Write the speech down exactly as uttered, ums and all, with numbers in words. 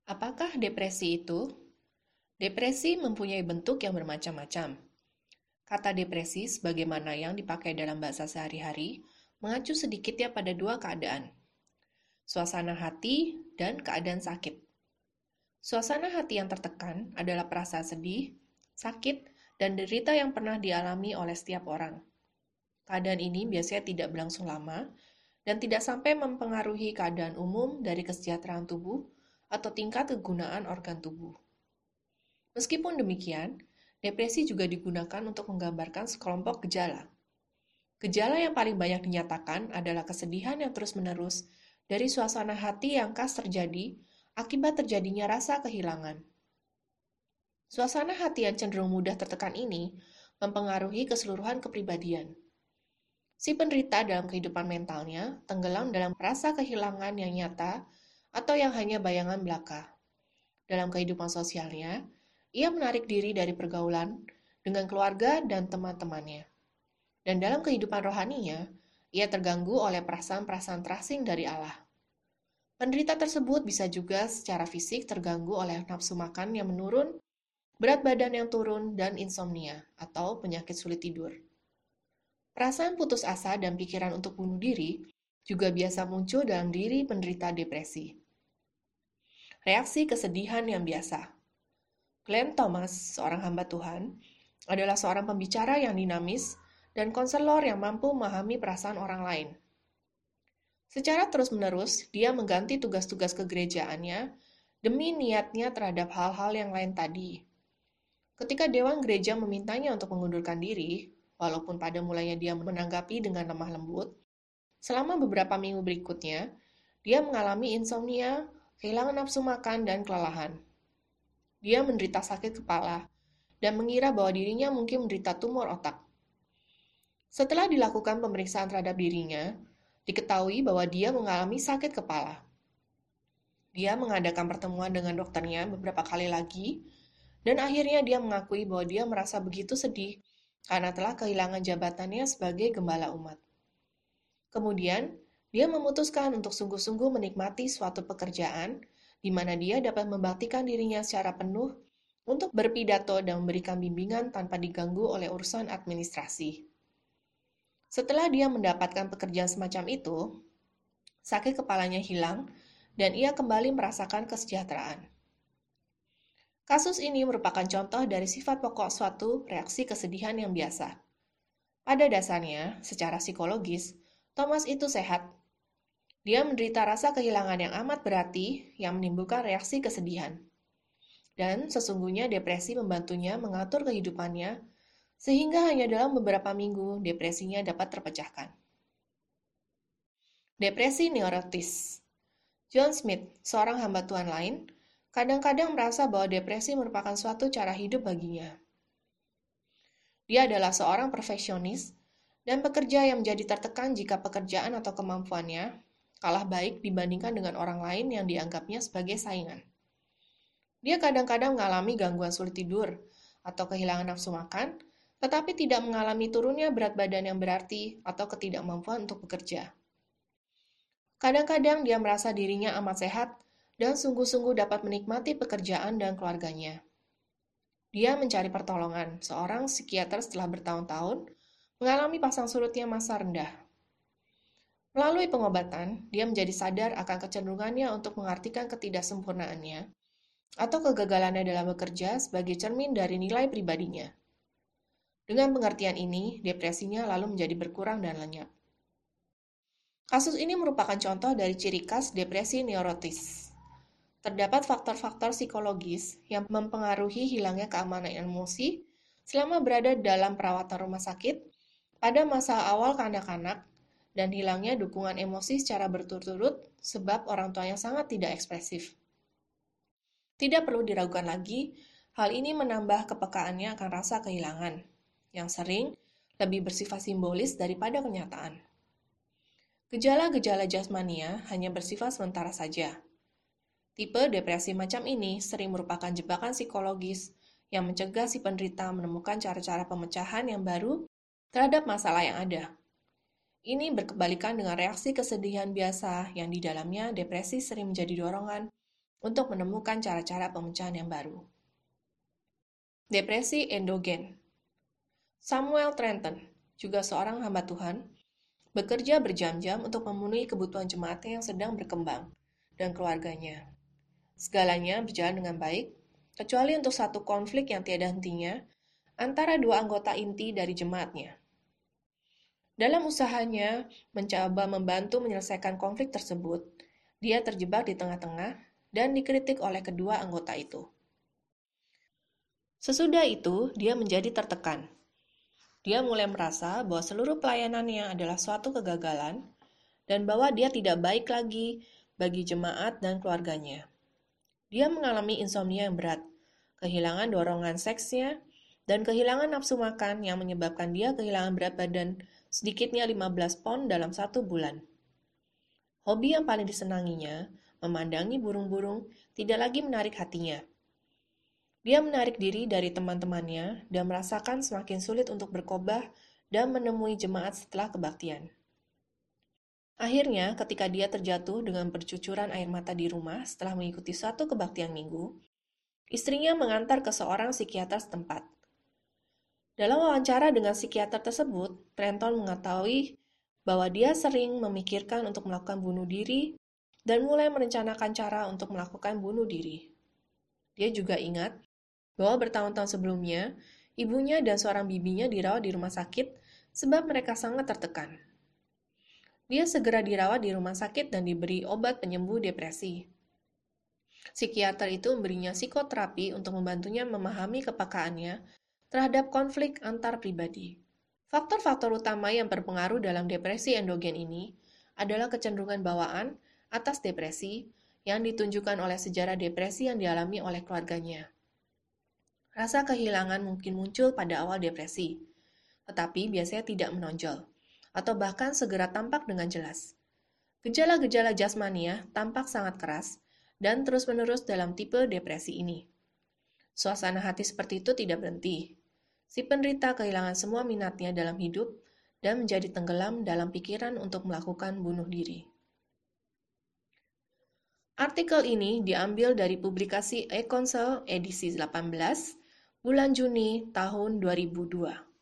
Apakah depresi itu? Depresi mempunyai bentuk yang bermacam-macam. Kata depresi sebagaimana yang dipakai dalam bahasa sehari-hari mengacu sedikitnya pada dua keadaan, suasana hati dan keadaan sakit. Suasana hati yang tertekan adalah perasaan sedih, sakit, dan derita yang pernah dialami oleh setiap orang. Keadaan ini biasanya tidak berlangsung lama dan tidak sampai mempengaruhi keadaan umum dari kesejahteraan tubuh atau tingkat kegunaan organ tubuh. Meskipun demikian, depresi juga digunakan untuk menggambarkan sekelompok gejala. Gejala yang paling banyak dinyatakan adalah kesedihan yang terus-menerus dari suasana hati yang khas terjadi akibat terjadinya rasa kehilangan. Suasana hati yang cenderung mudah tertekan ini mempengaruhi keseluruhan kepribadian. Si penderita dalam kehidupan mentalnya tenggelam dalam rasa kehilangan yang nyata atau yang hanya bayangan belaka. Dalam kehidupan sosialnya, ia menarik diri dari pergaulan dengan keluarga dan teman-temannya. Dan dalam kehidupan rohaninya, ia terganggu oleh perasaan-perasaan terasing dari Allah. Penderita tersebut bisa juga secara fisik terganggu oleh nafsu makan yang menurun, berat badan yang turun, dan insomnia atau penyakit sulit tidur. Perasaan putus asa dan pikiran untuk bunuh diri juga biasa muncul dalam diri penderita depresi. Reaksi kesedihan yang biasa. Glenn Thomas, seorang hamba Tuhan, adalah seorang pembicara yang dinamis dan konselor yang mampu memahami perasaan orang lain. Secara terus-menerus, dia mengganti tugas-tugas kegerejaannya demi niatnya terhadap hal-hal yang lain tadi. Ketika Dewan Gereja memintanya untuk mengundurkan diri, walaupun pada mulanya dia menanggapi dengan lemah lembut, selama beberapa minggu berikutnya, dia mengalami insomnia, kehilangan nafsu makan, dan kelelahan. Dia menderita sakit kepala dan mengira bahwa dirinya mungkin menderita tumor otak. Setelah dilakukan pemeriksaan terhadap dirinya, diketahui bahwa dia mengalami sakit kepala. Dia mengadakan pertemuan dengan dokternya beberapa kali lagi, dan akhirnya dia mengakui bahwa dia merasa begitu sedih karena telah kehilangan jabatannya sebagai gembala umat. Kemudian, dia memutuskan untuk sungguh-sungguh menikmati suatu pekerjaan di mana dia dapat membaktikan dirinya secara penuh untuk berpidato dan memberikan bimbingan tanpa diganggu oleh urusan administrasi. Setelah dia mendapatkan pekerjaan semacam itu, sakit kepalanya hilang dan ia kembali merasakan kesejahteraan. Kasus ini merupakan contoh dari sifat pokok suatu reaksi kesedihan yang biasa. Pada dasarnya, secara psikologis, Thomas itu sehat. Dia menderita rasa kehilangan yang amat berarti yang menimbulkan reaksi kesedihan. Dan sesungguhnya depresi membantunya mengatur kehidupannya, sehingga hanya dalam beberapa minggu depresinya dapat terpecahkan. Depresi neurotis. John Smith, seorang hamba Tuhan lain, kadang-kadang merasa bahwa depresi merupakan suatu cara hidup baginya. Dia adalah seorang perfeksionis dan pekerja yang menjadi tertekan jika pekerjaan atau kemampuannya kalah baik dibandingkan dengan orang lain yang dianggapnya sebagai saingan. Dia kadang-kadang mengalami gangguan sulit tidur atau kehilangan nafsu makan, tetapi tidak mengalami turunnya berat badan yang berarti atau ketidakmampuan untuk bekerja. Kadang-kadang dia merasa dirinya amat sehat dan sungguh-sungguh dapat menikmati pekerjaan dan keluarganya. Dia mencari pertolongan seorang psikiater setelah bertahun-tahun mengalami pasang surutnya masa rendah. Melalui pengobatan, dia menjadi sadar akan kecenderungannya untuk mengartikan ketidaksempurnaannya atau kegagalannya dalam bekerja sebagai cermin dari nilai pribadinya. Dengan pengertian ini, depresinya lalu menjadi berkurang dan lenyap. Kasus ini merupakan contoh dari ciri khas depresi neurotis. Terdapat faktor-faktor psikologis yang mempengaruhi hilangnya keamanan emosi selama berada dalam perawatan rumah sakit pada masa awal kanak-kanak dan hilangnya dukungan emosi secara berturut-turut sebab orang tuanya sangat tidak ekspresif. Tidak perlu diragukan lagi, hal ini menambah kepekaannya akan rasa kehilangan, yang sering lebih bersifat simbolis daripada kenyataan. Gejala-gejala jasmania hanya bersifat sementara saja. Tipe depresi macam ini sering merupakan jebakan psikologis yang mencegah si penderita menemukan cara-cara pemecahan yang baru terhadap masalah yang ada. Ini berkebalikan dengan reaksi kesedihan biasa yang di dalamnya depresi sering menjadi dorongan untuk menemukan cara-cara pemecahan yang baru. Depresi endogen. Samuel Trenton, juga seorang hamba Tuhan, bekerja berjam-jam untuk memenuhi kebutuhan jemaatnya yang sedang berkembang dan keluarganya. Segalanya berjalan dengan baik, kecuali untuk satu konflik yang tiada hentinya antara dua anggota inti dari jemaatnya. Dalam usahanya mencoba membantu menyelesaikan konflik tersebut, dia terjebak di tengah-tengah dan dikritik oleh kedua anggota itu. Sesudah itu, dia menjadi tertekan. Dia mulai merasa bahwa seluruh pelayanannya adalah suatu kegagalan dan bahwa dia tidak baik lagi bagi jemaat dan keluarganya. Dia mengalami insomnia yang berat, kehilangan dorongan seksnya, dan kehilangan nafsu makan yang menyebabkan dia kehilangan berat badan sedikitnya lima belas pon dalam satu bulan. Hobi yang paling disenanginya, memandangi burung-burung, tidak lagi menarik hatinya. Dia menarik diri dari teman-temannya dan merasakan semakin sulit untuk berkhotbah dan menemui jemaat setelah kebaktian. Akhirnya, ketika dia terjatuh dengan bercucuran air mata di rumah setelah mengikuti suatu kebaktian minggu, istrinya mengantar ke seorang psikiater setempat. Dalam wawancara dengan psikiater tersebut, Trenton mengetahui bahwa dia sering memikirkan untuk melakukan bunuh diri dan mulai merencanakan cara untuk melakukan bunuh diri. Dia juga ingat bahwa bertahun-tahun sebelumnya, ibunya dan seorang bibinya dirawat di rumah sakit sebab mereka sangat tertekan. Dia segera dirawat di rumah sakit dan diberi obat penyembuh depresi. Psikiater itu memberinya psikoterapi untuk membantunya memahami kepekaannya terhadap konflik antar pribadi. Faktor-faktor utama yang berpengaruh dalam depresi endogen ini adalah kecenderungan bawaan atas depresi yang ditunjukkan oleh sejarah depresi yang dialami oleh keluarganya. Rasa kehilangan mungkin muncul pada awal depresi, tetapi biasanya tidak menonjol, atau bahkan segera tampak dengan jelas. Gejala-gejala jasmania tampak sangat keras dan terus-menerus dalam tipe depresi ini. Suasana hati seperti itu tidak berhenti. Si penderita kehilangan semua minatnya dalam hidup dan menjadi tenggelam dalam pikiran untuk melakukan bunuh diri. Artikel ini diambil dari publikasi E-Council edisi delapan belas, bulan Juni tahun dua ribu dua.